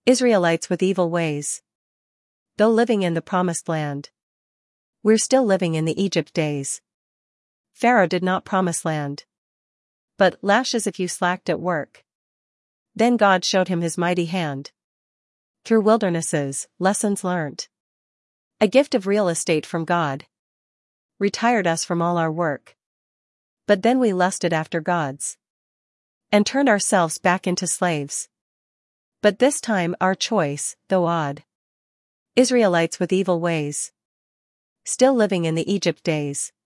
Israelites with evil ways. Though living in the promised land, we're still living in the Egypt days. Pharaoh did not promise land, but lashes if you slacked at work. Then God showed him his mighty hand. Through wildernesses, lessons learnt. A gift of real estate from God. Retired us from all our work. But then we lusted after gods. And turned ourselves back into slaves. But this time our choice, though odd. Israelites with evil ways. Still living in the Egypt days.